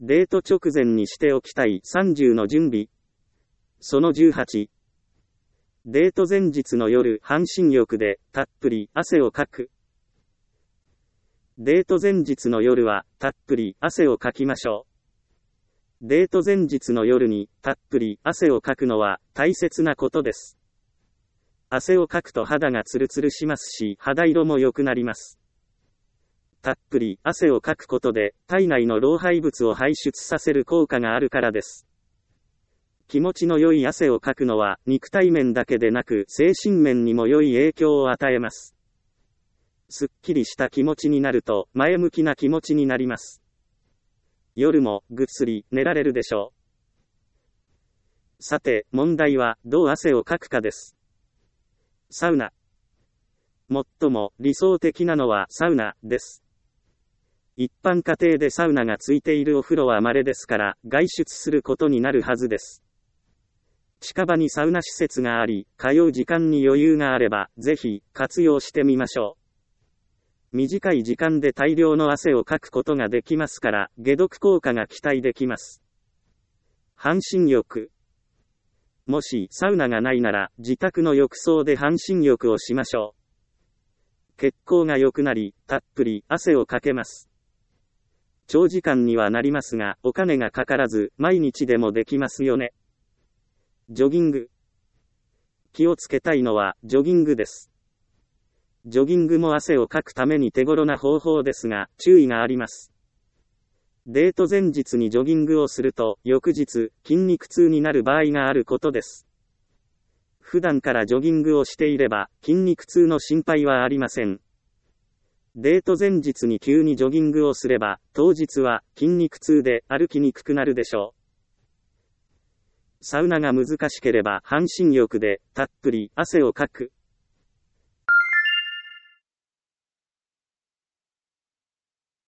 デート直前にしておきたい30の準備。その18。デート前日の夜、半身浴でたっぷり汗をかく。デート前日の夜はたっぷり汗をかきましょう。デート前日の夜にたっぷり汗をかくのは大切なことです。汗をかくと肌がツルツルしますし、肌色も良くなります。たっぷり汗をかくことで体内の老廃物を排出させる効果があるからです。気持ちの良い汗をかくのは肉体面だけでなく精神面にも良い影響を与えます。すっきりした気持ちになると前向きな気持ちになります。夜もぐっすり寝られるでしょう。さて、問題はどう汗をかくかです。サウナ。最も理想的なのはサウナです。一般家庭でサウナがついているお風呂は稀ですから外出することになるはずです。近場にサウナ施設があり、通う時間に余裕があれば、ぜひ活用してみましょう。短い時間で大量の汗をかくことができますから、解毒効果が期待できます。半身浴。もしサウナがないなら、自宅の浴槽で半身浴をしましょう。血行が良くなり、たっぷり汗をかけます。長時間にはなりますが、お金がかからず、毎日でもできますよね。ジョギング。気をつけたいのは、ジョギングです。ジョギングも汗をかくために手頃な方法ですが、注意があります。デート前日にジョギングをすると、翌日、筋肉痛になる場合があることです。普段からジョギングをしていれば、筋肉痛の心配はありません。デート前日に急にジョギングをすれば、当日は筋肉痛で歩きにくくなるでしょう。サウナが難しければ半身浴でたっぷり汗をかく。